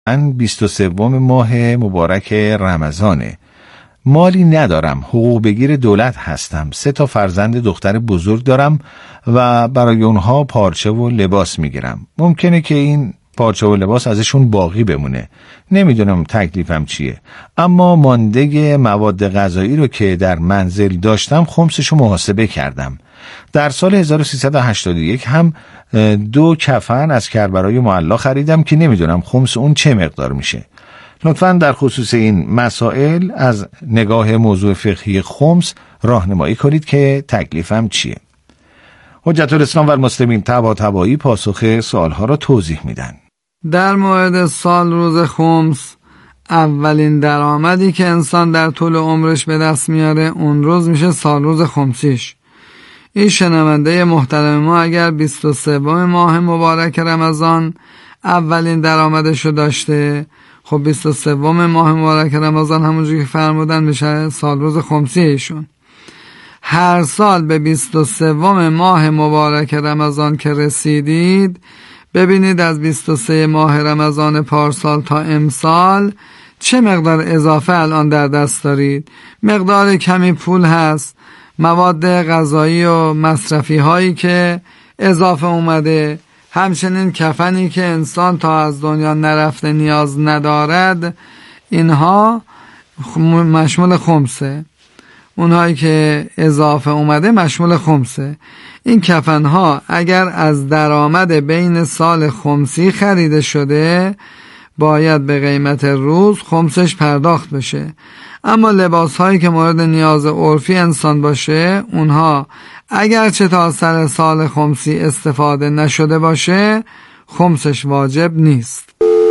من 23 ماه مبارک رمضانه. مالی ندارم، حقوق بگیر دولت هستم. 3 فرزند دختر بزرگ دارم و برای اونها پارچه و لباس میگیرم. ممکنه که این پارچه و لباس ازشون باقی بمونه. نمیدونم تکلیفم چیه. اما مانده مواد غذایی رو که در منزل داشتم خمسشو محاسبه کردم. در سال 1381 هم 2 کفن از کربلای معلی خریدم که نمیدونم خمس اون چه مقدار میشه. لطفاً در خصوص این مسائل از نگاه موضوع فقهی خمس راهنمایی کنید که تکلیفم چیه. حجت الاسلام و المسلمین طباطبایی پاسخ سوالها را توضیح میدن. در مورد سال روز خمس، اولین درآمدی که انسان در طول عمرش به دست میاره اون روز میشه سال روز خمسیش. این شنونده محترم ما اگر 23 ماه مبارک رمضان اولین درآمدشو داشته، خب 23 ماه مبارک رمضان همونجوری که فرمودن میشه سال روز خمسی ایشون. هر سال به 23 ماه مبارک رمضان که رسیدید، ببینید از 23 ماه رمضان پارسال تا امسال چه مقدار اضافه الان در دست دارید. مقدار کمی پول هست، مواد غذایی و مصرفی هایی که اضافه اومده، همچنین کفنی که انسان تا از دنیا نرفته نیاز ندارد، اینها مشمول خمسه. اونهایی که اضافه اومده مشمول خمسه. این کفنها اگر از درآمد بین سال خمسی خریده شده باید به قیمت روز خمسش پرداخت بشه. اما لباس هایی که مورد نیاز عرفی انسان باشه، اونها اگرچه تا سر سال خمسی استفاده نشده باشه خمسش واجب نیست.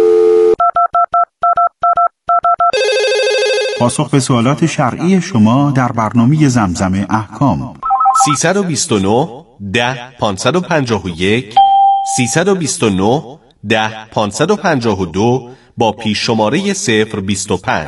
پاسخ به سوالات شرعی شما در برنامه زمزم احکام. 329 10 551 329 10 552 با پیش شماره 025.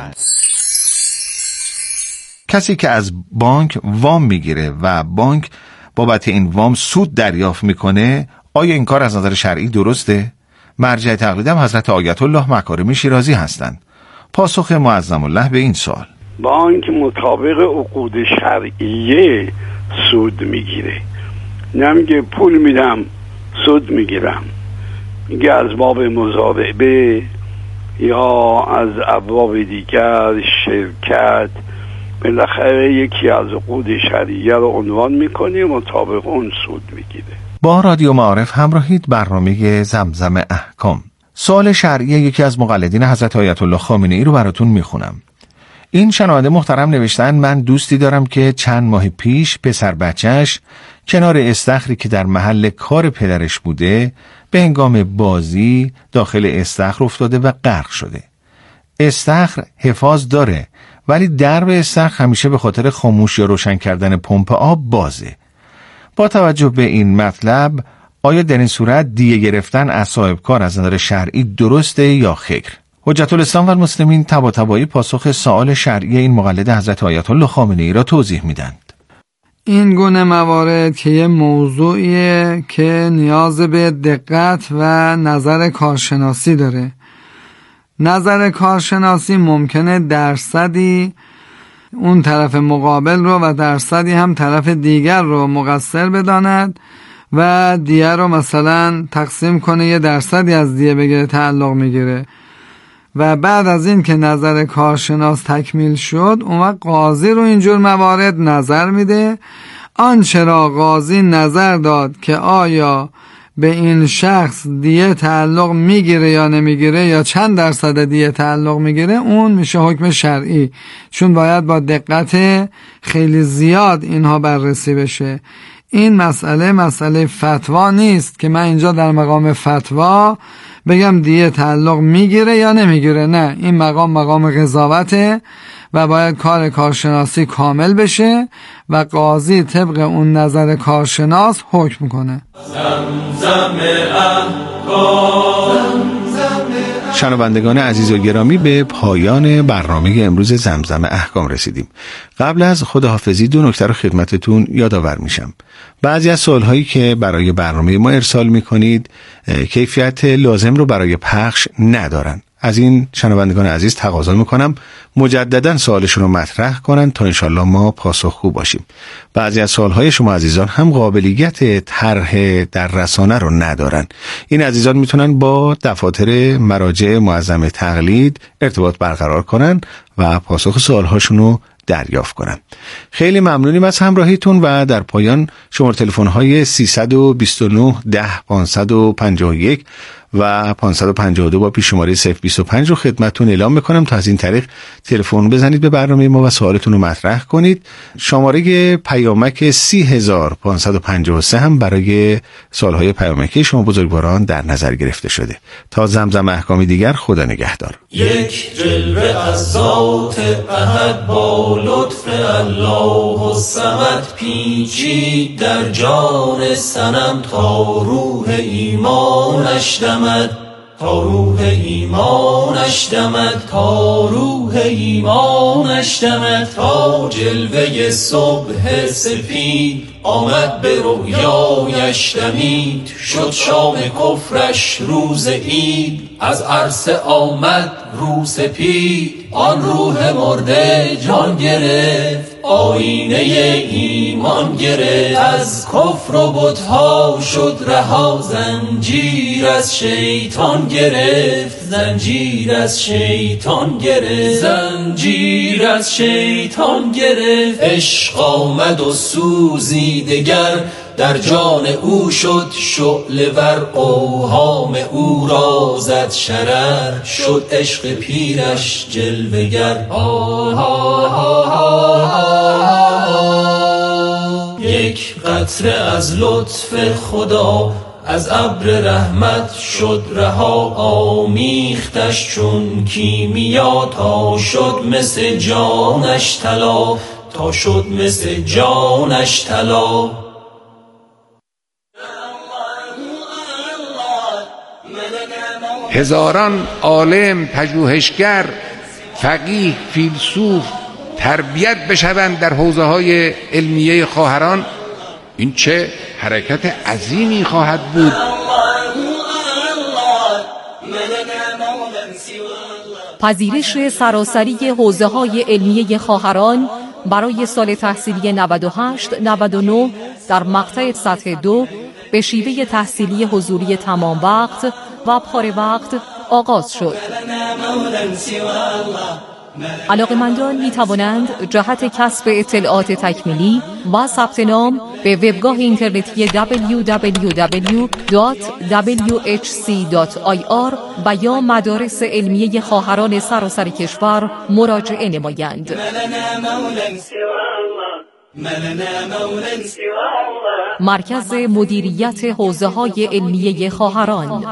کسی که از بانک وام میگیره و بانک بابت این وام سود دریافت میکنه، آیا این کار از نظر شرعی درسته؟ مرجع تقلیدم حضرت آیت الله مکارمی شیرازی هستند. پاسخ معظم الله به این سوال: بانک مطابق عقود شرعیه سود میگیره، نمیگه پول میدم سود میگیرم، میگه از باب مضاربه یا از ابواب دیگر شرکت، بالاخره یکی از عقود شرعیه رو عنوان میکنه، مطابق اون سود میگیره. با رادیو معارف همراهید برنامه زمزم احکام. سوال شرعی یکی از مقلدین حضرت آیت الله خامنه‌ای رو براتون میخونم. این شنونده محترم نوشتن: من دوستی دارم که چند ماه پیش پسر بچهش کنار استخری که در محل کار پدرش بوده به هنگام بازی داخل استخر افتاده و غرق شده. استخر حفاظ داره ولی درب استخر همیشه به خاطر خاموش یا روشن کردن پمپ آب بازه. با توجه به این مطلب آیا در این صورت دیه گرفتن از صاحب کار از نظر شرعی درسته یا خیر؟ حجت الاسلام و المسلمین طباطبایی پاسخ سوال شرعی این مقلد حضرت آیت الله خامنه‌ای را توضیح میدند. این گونه موارد که یه موضوعیه که نیاز به دقت و نظر کارشناسی داره. نظر کارشناسی ممکنه درصدی اون طرف مقابل رو و درصدی هم طرف دیگر رو مقصر بداند و دیه رو مثلا تقسیم کنه، یه درصدی از دیه بگیره، تعلق میگیره و بعد از این که نظر کارشناس تکمیل شد اون وقت قاضی رو اینجور موارد نظر میده. آنچه را قاضی نظر داد که آیا به این شخص دیه تعلق میگیره یا نمیگیره یا چند درصد دیه تعلق میگیره، اون میشه حکم شرعی، چون باید با دقت خیلی زیاد اینها بررسی بشه. این مسئله فتوا نیست که من اینجا در مقام فتوا بگم دیه تعلق میگیره یا نمیگیره. نه، این مقام قضاوته و باید کار کارشناسی کامل بشه و قاضی طبق اون نظر کارشناس حکم کنه. شنوندگان عزیز و گرامی، به پایان برنامه امروز زمزم احکام رسیدیم. قبل از خداحافظی 2 نکته رو خدمتتون یادآور میشم. بعضی از سوالهایی که برای برنامه ما ارسال میکنید کیفیت لازم رو برای پخش ندارن. از این شنوندگان عزیز تقاضا میکنم مجددا سوالشون رو مطرح کنن تا انشالله ما پاسخگو باشیم. بعضی از سوالهای شما عزیزان هم قابلیت طرح در رسانه رو ندارن. این عزیزان میتونن با دفاتر مراجع معظم تقلید ارتباط برقرار کنن و پاسخ سوالهاشون رو دریافت کنم. خیلی ممنونیم از همراهیتون و در پایان شماره تلفن های 329 10 551 و 552 با پیش شماره 025 رو خدمتتون اعلام میکنم تا از این طریق تلفن بزنید به برنامه ما و سوالتون رو مطرح کنید. شماره پیامک 30553 هم برای سوالهای پیامکی شما بزرگواران در نظر گرفته شده. تا زمزم احکامی دیگر، خدا نگهدار. یک جلوه از ذات احد با لطف الله الصمد پیچید در جان صنم تا روح ایمانش دمد، تا روح ایمانش دمد، تا روح ایمانش دمد، تا جلوه صبح سپید آمد به رویایش دمید، شد شام کفرش روز عید، از عرصه آمد رو سپید، آن روح مرده جان گرفت، آینه ایمان گرفت، از کفر و بت‌ها شد رها، زنجیر از شیطان گرفت، زنجیر از شیطان گرفت، زنجیر از شیطان گرفت، عشق آمد و سوزی دگر در جان او شد شعله ور، اوهام او را زد شرر، شد عشق پیرش جلوه گر. یک قطره از لطف خدا از ابر رحمت شد رها، آمیختش چون کیمیا تا شد مثل جانش طلا، تا شد مثل جانش طلا. هزاران عالم، پژوهشگر، فقیه، فیلسوف تربیت بشوند در حوزه‌های علمیه خواهران، این چه حرکت عظیمی خواهد بود. پذیرش سراسری حوزه‌های علمیه خواهران برای سال تحصیلی 98-99 در مقطع سطح 2 به شیوه تحصیلی حضوری تمام وقت و پاره وقت آغاز شد. علاقه‌مندان می توانند جهت کسب اطلاعات تکمیلی و ثبت نام به وبگاه اینترنتی www.whc.ir و یا مدارس علمیه خواهران سراسر کشور مراجعه نمایند. مرکز مدیریت حوزه‌های علمیه خواهران.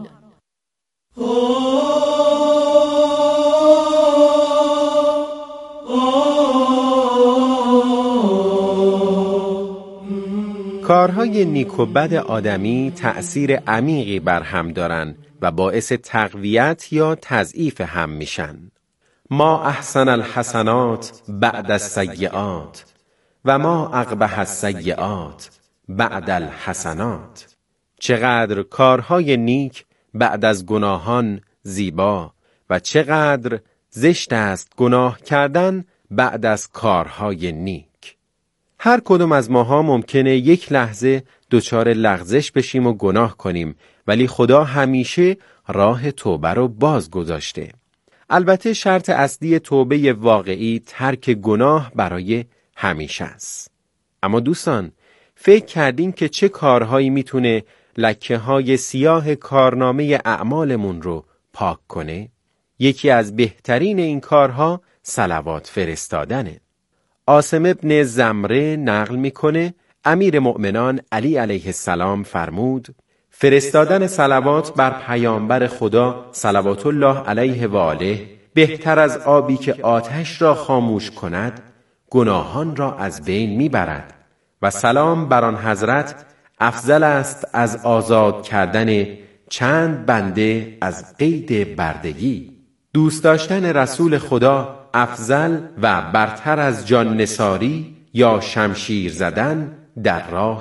کارهای نیک و بد آدمی تأثیر عمیقی بر هم دارن و باعث تقویت یا تضعیف هم میشن. ما احسن الحسنات بعد السیئات و ما اقبح السیئات بعد الحسنات. چقدر کارهای نیک بعد از گناهان زیبا و چقدر زشت است گناه کردن بعد از کارهای نیک. هر کدوم از ماها ممکنه یک لحظه دچار لغزش بشیم و گناه کنیم، ولی خدا همیشه راه توبه رو باز گذاشته. البته شرط اصلی توبه واقعی ترک گناه برای همیشه است. اما دوستان، فکر کردین که چه کارهایی میتونه لکه های سیاه کارنامه اعمالمون رو پاک کنه؟ یکی از بهترین این کارها صلوات فرستادنه. عاصم ابن زمره نقل میکنه امیر مؤمنان علی علیه السلام فرمود فرستادن صلوات بر پیامبر خدا صلوات الله علیه و آله بهتر از آبی که آتش را خاموش کند گناهان را از بین میبرد و سلام بر آن حضرت افضل است از آزاد کردن چند بنده از قید بردگی. دوست داشتن رسول خدا افضل و برتر از جان نثاری یا شمشیر زدن در راه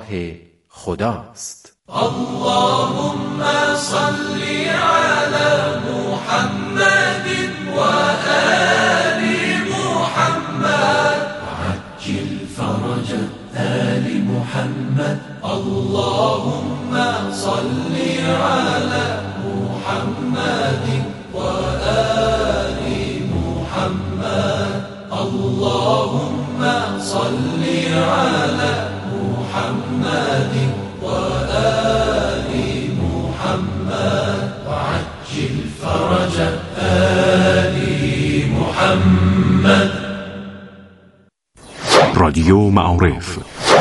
خداست. اللهم صل علی محمد محمد وآل محمد وعجل فرج آل محمد اللهم صل على محمد وآل محمد اللهم صل على محمد وآل محمد وعجل فرج آل محمد. رادیو معارف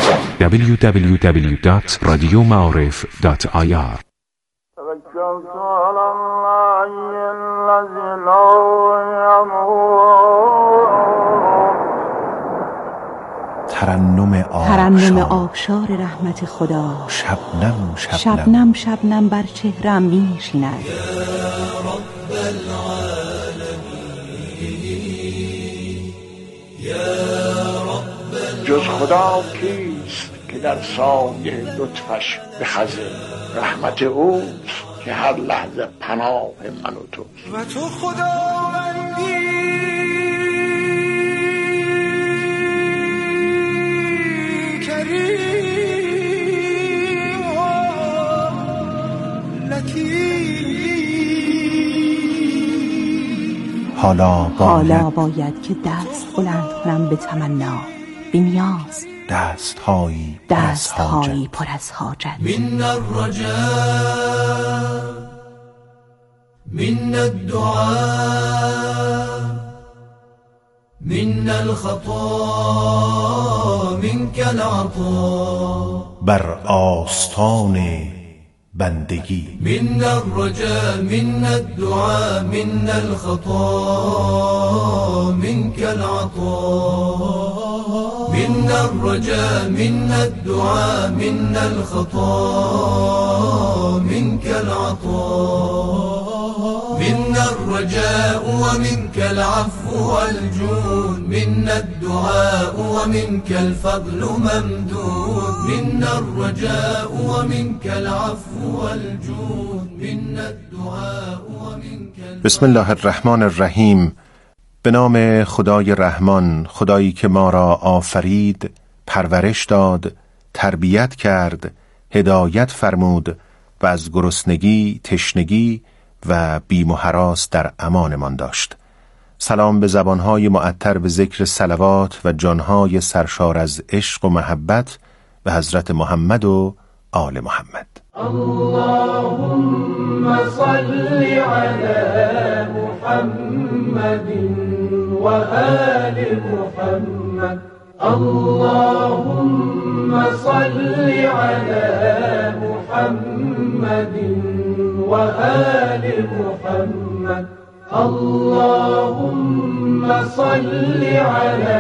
www.radiomaarif.ir توكلت على الله الذي لا يموت. ترنم آبشار رحمت خدا شبنم شبنم بر چهرم می نشیند. جز خدا کیست که در سایه لطفش بخزه؟ رحمت اوست که هر لحظه پناه من و توست. و تو خداوندی کریم و لطیف. حالا باید که دست بلند کنم به تمنا، بی نیاز، دستهایی پر از حاجت. من الرجاء من الدعاء من الخطا منك العطاء. بر آستان بندگی من الرجاء من الدعاء من الخطا منك العطاء. من الرجاء من الدعاء من الخطا منك العطاء. من الرجاء ومنك العفو والجود من الدعاء ومنك الفضل ممدود. من الرجاء ومنك العفو والجود من الدعاء ومنك. بسم الله الرحمن الرحیم. به نام خدای رحمان، خدایی که ما را آفرید، پرورش داد، تربیت کرد، هدایت فرمود و از گرسنگی، تشنگی و بیم و هراس در امانمان داشت. سلام به زبانهای معطر به ذکر صلوات و جانهای سرشار از عشق و محبت به حضرت محمد و آل محمد. اللهم صل على محمد وآل محمد. اللهم صل على محمد وآل محمد. اللهم صل على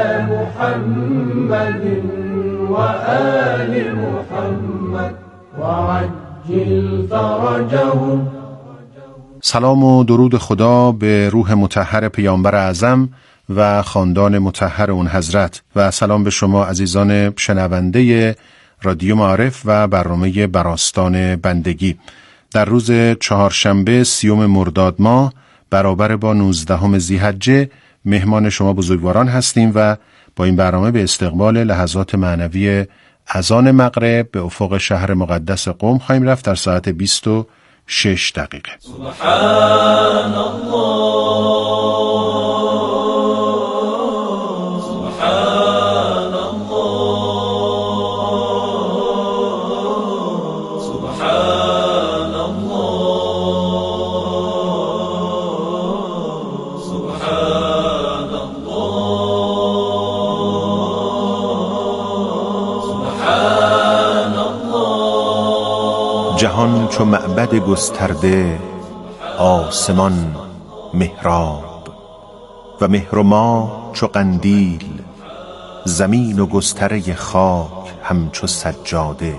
محمد وآل محمد وعجل فرجهم. سلام و درود خدا به روح مطهر پیامبر اعظم و خاندان مطهر اون حضرت و سلام به شما عزیزان شنونده رادیو معارف و برنامه براستان بندگی. در روز چهارشنبه 30 مرداد ماه برابر با 19 ذی‌حجه مهمان شما بزرگواران هستیم و با این برنامه به استقبال لحظات معنوی اذان مغرب به افق شهر مقدس قم خواهیم رفت در ساعت 26 دقیقه. سبحان الله سبحان الله سبحان الله سبحان الله سبحان الله. جهان چو معبد گسترده، آسمان محراب و مهر و ماه چو قندیل، زمین و گستره خاک همچو سجاده.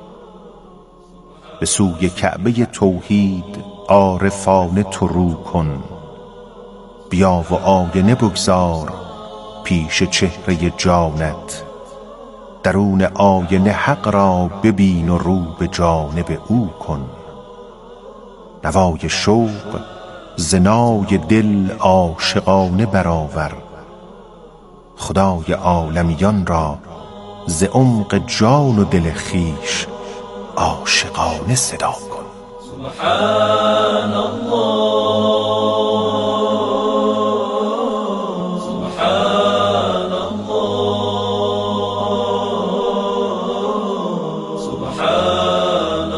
به سوی کعبه توحید عارفانه تو رو کن، بیا و آینه بگذار پیش چهره جانت. درون آینه حق را ببین و رو به جانب او کن. نوای شوق زنای دل عاشقانه برآور. خدای عالمیان را ز عمق جان و دل خویش عاشقانه صدا کن. سبحان الله سبحان الله سبحان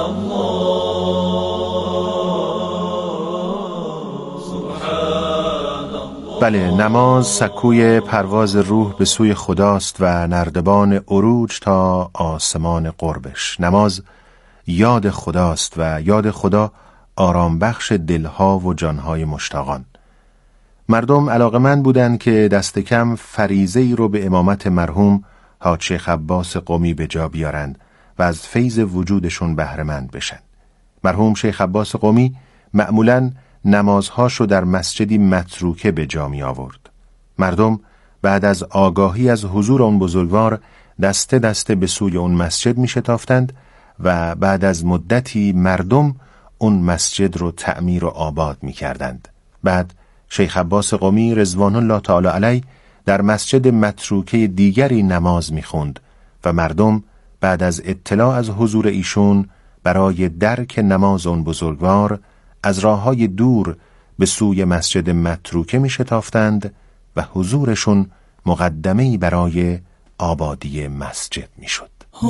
الله سبحان الله. بله، نماز سکوی پرواز روح به سوی خداست و نردبان عروج تا آسمان قربش. نماز یاد خداست و یاد خدا آرام بخش دلها و جانهای مشتاقان. مردم علاقمند بودند که دست کم فریضه‌ای رو به امامت مرحوم حاج شیخ عباس قمی به جا بیارند و از فیض وجودشون بهره‌مند بشن. مرحوم شیخ عباس قمی معمولاً نمازهاشو در مسجدی متروکه به جا می آورد. مردم بعد از آگاهی از حضور اون بزرگوار دسته دسته به سوی اون مسجد می شتافتند و بعد از مدتی مردم اون مسجد رو تعمیر و آباد می کردند. بعد شیخ عباس قمی رضوان الله تعالی علیه در مسجد متروکه دیگری نماز می خوند و مردم بعد از اطلاع از حضور ایشون برای درک نماز اون بزرگوار از راههای دور به سوی مسجد متروکه می شتافتند و حضورشون مقدمه‌ای برای آبادی مسجد می شد.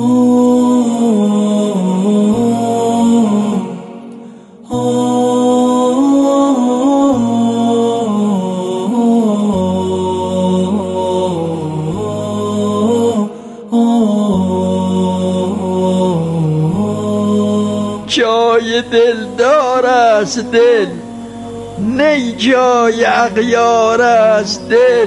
جای دلدار است دل، نی جای اغیار است دل.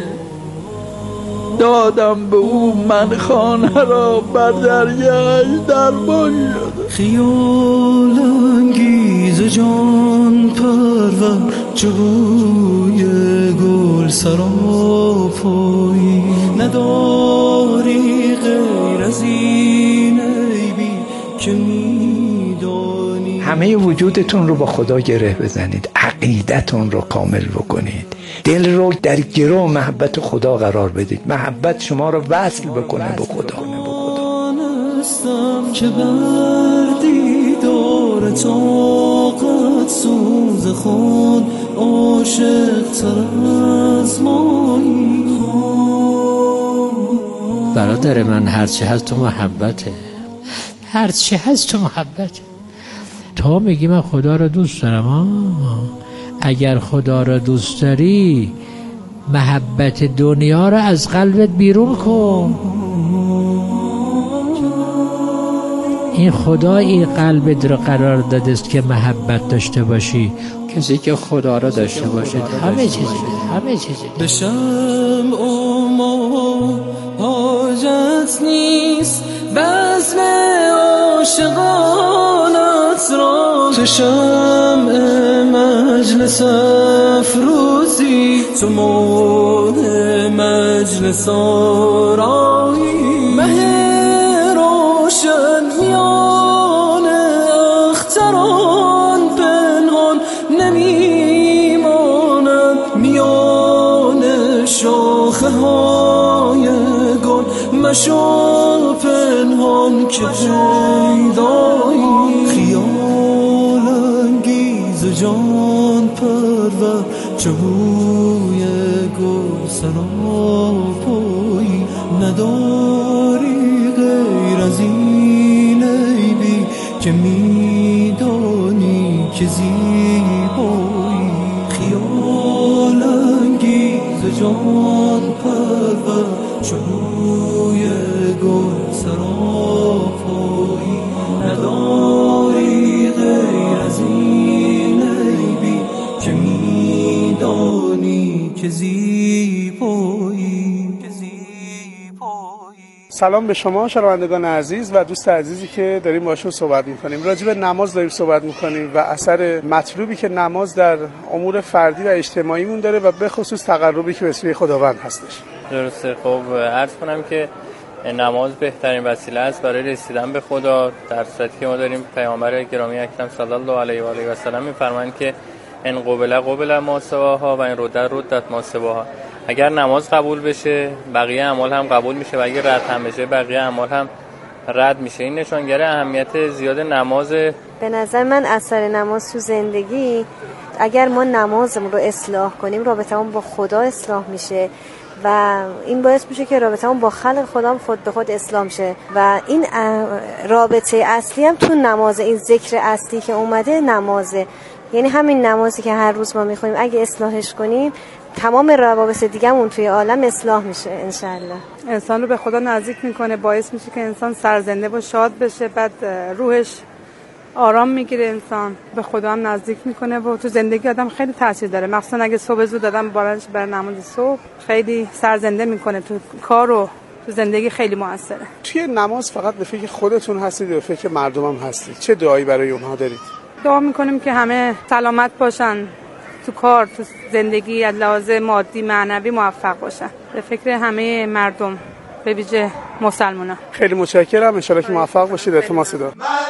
دادم به او من خانه را بر دریای درمان شد. خیال انگیز جان پرور جوی گل سراپایی. نداری غیر از این عیبی که میدانی. همه وجودتون رو با خدا گره بزنید، عقیدتون رو کامل بکنید، دل رو در گرو محبت خدا قرار بدید، محبت شما رو وصل بکنه به خدا. دانستم که بردی دور طاقت سوز خود عاشق تر از مایی. برادر من هرچی هست تو محبته، هرچی هست تو محبته. تو میگی من خدا رو دوست دارم. اگر خدا رو دوست داری محبت دنیا رو از قلبت بیرون کن. این خدا این قلبت رو قرار داده است که محبت داشته باشی. کسی که خدا رو داشته باشه همه چیزی بشم ما حاجت نیست بزم عاشقانت را. تو شمع مجلس افروزی، تو ماه مجلس آرایی. مه روشن میان اختران پنهان نمیماند. میان شاخه های گل مشو پنهان که پیدایی. خیال انگیز جان پرور چوبوی گل سراپایی. نداری غیر از این عیبی که میدانی که زیبایی. خیال انگیز جان پرور چوبوی گل سراپایی. نداری غیر از این عیبی که میدانی که زیبایی. سلام به شما شنوندگان عزیز و دوست عزیزی که داریم باشون صحبت می‌کنیم. راجع به نماز داریم صحبت می‌کنیم و اثر مطلوبی که نماز در امور فردی و اجتماعیمون داره و به خصوص تقربی که به سوی خداوند هستش. درسته. خب عرض کنم که نماز بهترین وسیله است برای رسیدن به خدا، در صورتی که ما داریم پیامبر گرامی اکرم صلی الله علیه و آله و سلم می‌فرمایند که ان قبل ما سواها و ان ردت ما سواها. اگر نماز قبول بشه بقیه اعمال هم قبول میشه و اگر رد هم بشه بقیه اعمال هم رد میشه. این نشانگر اهمیت زیاد نماز. به نظر من اثر نماز تو زندگی، اگر ما نمازمون رو اصلاح کنیم رابطمون با خدا اصلاح میشه و این باعث میشه که رابطمون با خلق خدا خود به خود اصلاح میشه و این رابطه اصلی هم تو نمازه. این ذکر اصلی که اومده نمازه، یعنی همین نمازی که هر روز ما میخونیم اگه اصلاحش کنیم تمام روابط دیگه‌مون توی عالم اصلاح میشه انشالله. انسان رو به خدا نزدیک میکنه، باعث میشه که انسان سرزنده و شاد بشه، بعد روحش آرام میگیره، انسان به خدا هم نزدیک میکنه و تو زندگی آدم خیلی تاثیر داره. مخصوصا اگه صبح زود آدم بلند شه برای نماز صبح خیلی سرزنده میکنه، تو کار و تو زندگی خیلی موثره. توی نماز فقط به فکر خودتون هستید یا فکر مردم هم هستید؟ چه دعایی برای اونها دارید؟ دعا میکنیم که همه سلامت باشن، تو کار، تو زندگی، از لحاظ مادی معنوی موفق باشن. به فکر همه مردم به ویژه مسلمانان. خیلی متشکرم، ان شاءالله که موفق باشید. التماس دعا.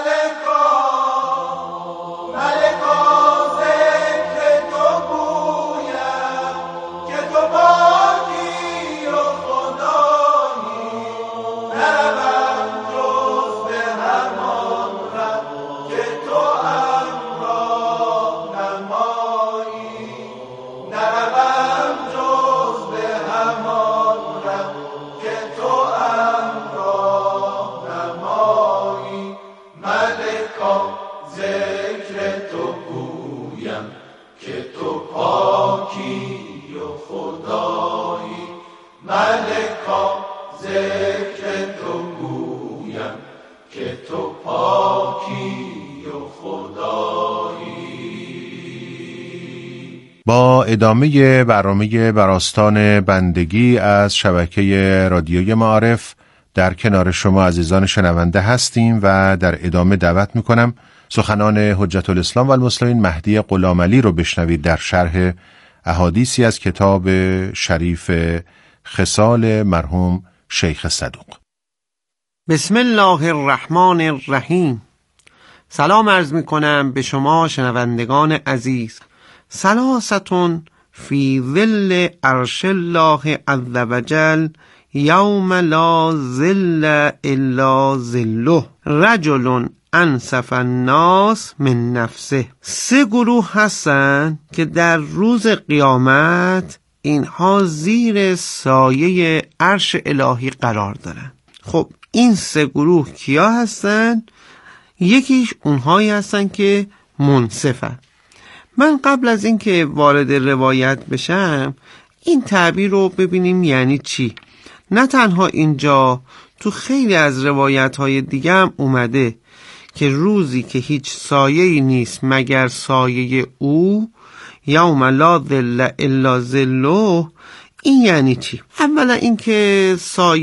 با ادامه برنامه براستان بندگی از شبکه رادیوی معارف در کنار شما عزیزان شنونده هستیم و در ادامه دعوت میکنم سخنان حجت الاسلام و المسلمین مهدی غلامعلی رو بشنوید در شرح احادیثی از کتاب شریف خصال مرحوم شیخ صدوق. بسم الله الرحمن الرحیم. سلام عرض میکنم به شما شنوندگان عزیز. ثلاثة فی ظل عرش الله عز وجل یوم لا ظل الا ظله رجل انصف الناس من نفسه. 3 گروه هستن که در روز قیامت اینها زیر سایه عرش الهی قرار دارن. خب این 3 گروه کیا هستن؟ یکیش اونهایی هستن که منصفن. من قبل از این که وارد روایت بشم این تعبیر رو ببینیم یعنی چی. نه تنها اینجا، تو خیلی از روایت های دیگه هم اومده که روزی که هیچ سایه‌ای نیست مگر سایه او، یوم لا ظل الا ظله. این یعنی چی؟ اولا این که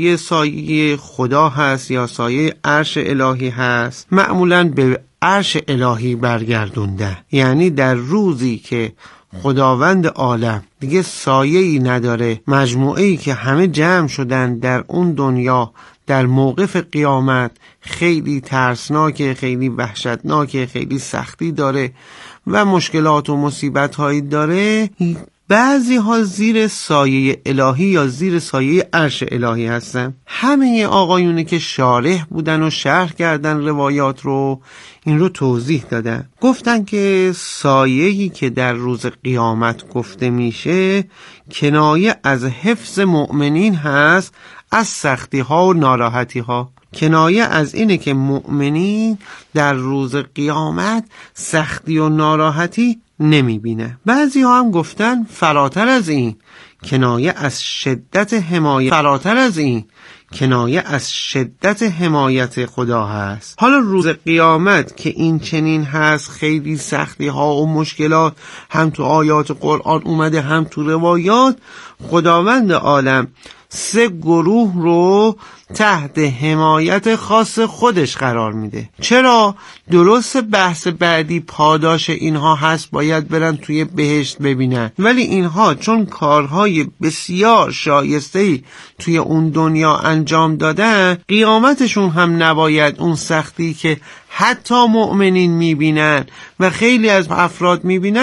سایه خدا هست یا سایه عرش الهی هست، معمولاً به عرش الهی برگردونده. یعنی در روزی که خداوند عالم دیگه سایه‌ای نداره، مجموعه‌ای که همه جمع شدن در اون دنیا در موقف قیامت، خیلی ترسناکه، خیلی وحشتناکه، خیلی سختی داره و مشکلات و مصیبت هایی داره. بعضی ها زیر سایه الهی یا زیر سایه عرش الهی هستن. همه آقایونی که شارح بودن و شرح کردن روایات رو این رو توضیح دادن. گفتن که سایه‌ای که در روز قیامت گفته میشه کنایه از حفظ مؤمنین هست از سختی ها و ناراحتی ها. کنایه از اینه که مؤمنین در روز قیامت سختی و ناراحتی نمیبینه. بعضی ها هم گفتن فراتر از این، کنایه از شدت حمایت، فراتر از این کنایه از شدت حمایت خدا هست. حالا روز قیامت که این چنین هست، خیلی سختی ها و مشکلات هم تو آیات قرآن اومده هم تو روایات، خداوند عالم 3 گروه رو تحت حمایت خاص خودش قرار میده. چرا؟ درست بحث بعدی پاداش اینها هست، باید برن توی بهشت ببینن، ولی اینها چون کارهای بسیار شایسته‌ای توی اون دنیا انجام دادن، قیامتشون هم نباید اون سختی که حتی مؤمنین میبینن و خیلی از افراد میبینن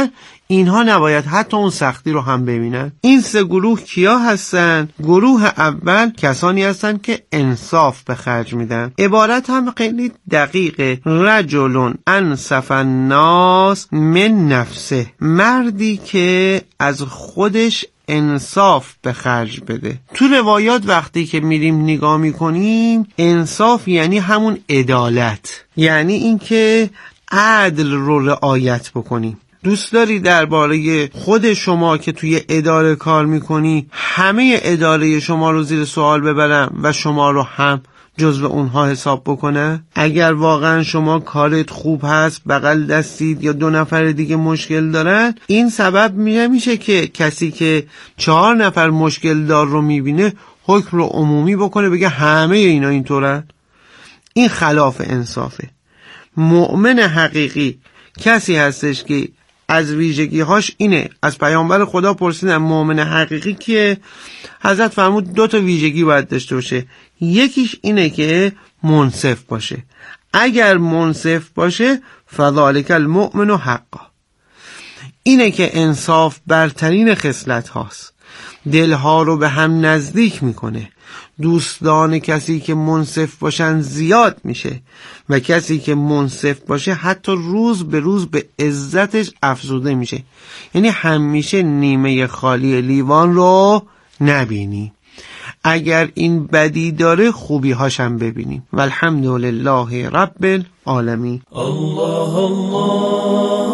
اینها نباید حتی اون سختی رو هم ببینن. این سه گروه کیا هستن؟ گروه اول کسانی هستن که انصاف به خرج میدن. عبارت هم خیلی دقیقه. رجل انصف الناس من نفسه، مردی که از خودش انصاف به خرج بده. تو روایات وقتی که میریم نگاه میکنیم، انصاف یعنی همون عدالت، یعنی اینکه عدل رو رعایت بکنیم. دوست داری درباره خود شما که توی اداره کار میکنی همه اداره شما رو زیر سوال ببرم و شما رو هم جزو اونها حساب بکنه؟ اگر واقعا شما کارت خوب هست، بغل دستید یا 2 نفر دیگه مشکل دارن، این سبب میشه که کسی که 4 نفر مشکل دار رو میبینه حکم رو عمومی بکنه، بگه همه اینا اینطورن. این خلاف انصافه. مؤمن حقیقی کسی هستش که از ویژگی‌هاش اینه. از پیامبر خدا پرسیدن مؤمن حقیقی که حضرت فرمود 2 ویژگی باید داشته باشه. یکیش اینه که منصف باشه. اگر منصف باشه فذلک المؤمن حقا. اینه که انصاف برترین خصلت هاست. دلها رو به هم نزدیک میکنه. دوستان کسی که منصف باشن زیاد میشه و کسی که منصف باشه حتی روز به روز به عزتش افزوده میشه. یعنی همیشه نیمه خالی لیوان رو نبینی. اگر این بدی داره خوبی هاشم ببینیم. والحمدلله رب العالمین. الله الله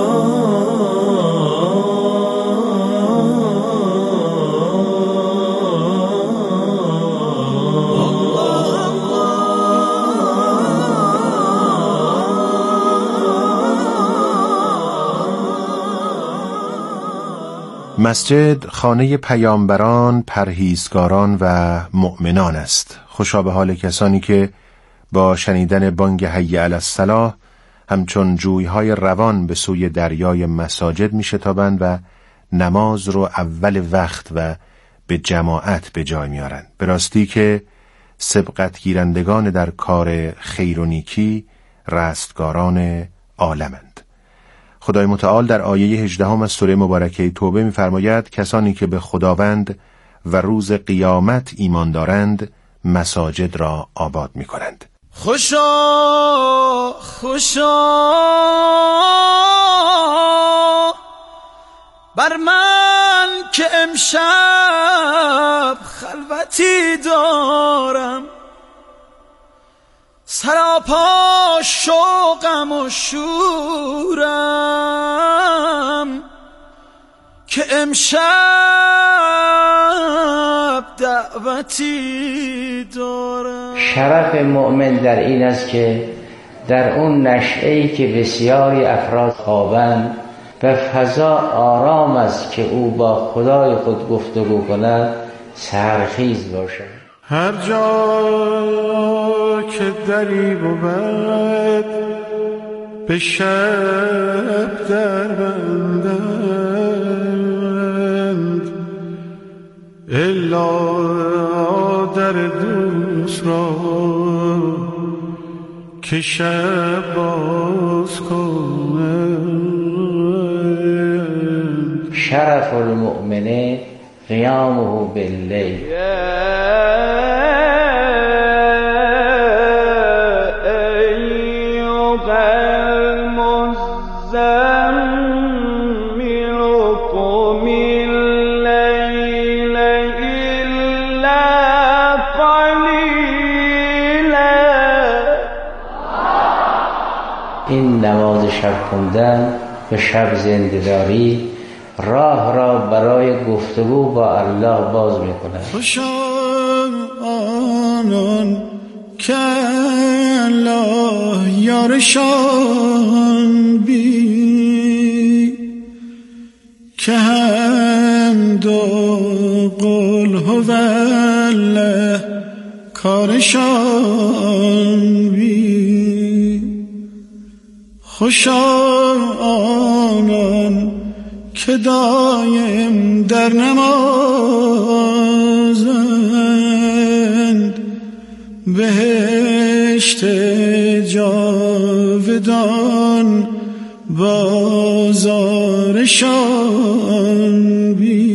مسجد خانه پیامبران، پرهیزگاران و مؤمنان است. خوشا به حال کسانی که با شنیدن بانگ حی علی الصلاة همچون جویهای روان به سوی دریای مساجد می شتابند و نماز رو اول وقت و به جماعت به جای میارند. به راستی که سبقت گیرندگان در کار خیر و نیکی رستگاران عالمند. خدای متعال در آیه 18 از سوره مبارکه توبه می‌فرماید کسانی که به خداوند و روز قیامت ایمان دارند مساجد را آباد می‌کنند. خوشا خوشا بر من که امشب خلوتی دارم، سراپا شوقم و شورم که امشب دعوتی دارم. شرف مؤمن در این است که در اون نشعه‌ای که بسیاری افراد خوابند و فضا آرام است که او با خدای خود گفتگو کند سحرخیز باشد. هر جا که دری بود به شب در بندند، الا در دوست را که شب باز کنند. شرف المؤمن قیامه باللیل. این نماز شب خوندن و شب زنده‌داری راه را برای گفتگو با الله باز می‌کند. خوشا آنان که الله یارشان بی، که هم دو قل هو الله کارشان بی. خوشا آنان که دایم در نمازند، بهشت جاودان بازارشان نشان